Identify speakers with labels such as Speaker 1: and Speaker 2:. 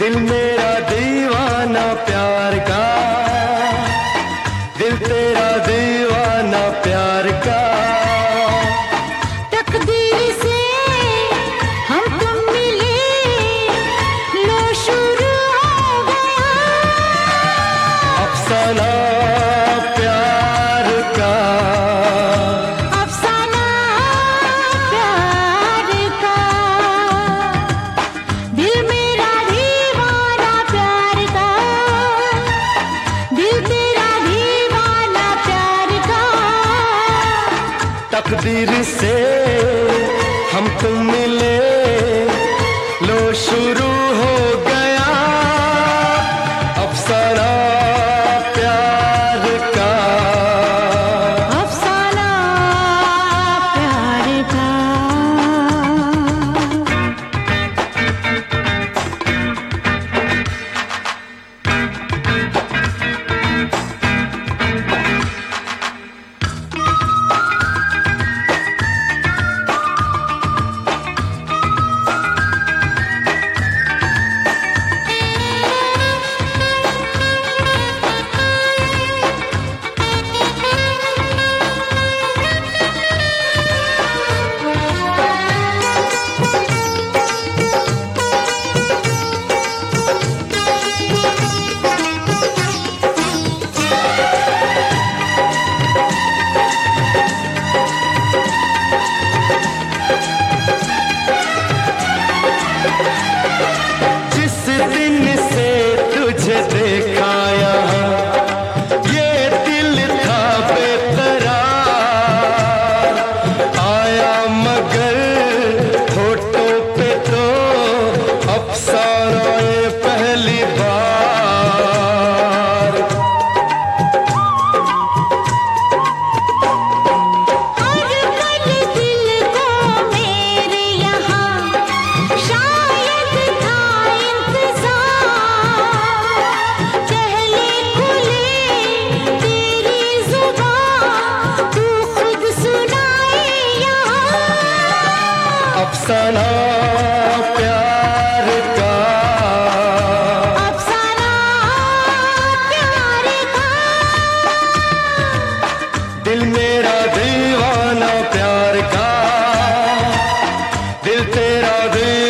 Speaker 1: दिल मेरा दीवाना प्यार का, दिल तेरा दीवाना प्यार का।
Speaker 2: तकदीर से हम तुम मिले, लो शुरू हो गया
Speaker 1: अफसाना प्यार का,
Speaker 2: अफसाना प्यार का। दिल मेरा दीवाना प्यार का, दिल तेरा दीवाना प्यार का।
Speaker 1: तकदीर से हम तुम मिले, लो शुरू हो गया अफसाना प्यार का,
Speaker 2: अफसाना प्यार का।
Speaker 1: जिस दिन से तुझे देखा यहाँ, ये दिल था बेकरार। आया मगर होठों पे तो अफसाना ये पहली बार।
Speaker 2: हर पल दिल को मेरे यहाँ शायद था इंतजार। चहले खुले तेरी जुबान, तू खुद सुनाए यहाँ
Speaker 1: अफसाना प्यार का,
Speaker 2: अफसाना प्यार का।
Speaker 1: दिल मेरा दीवाना प्यार का, दिल तेरा दीवाना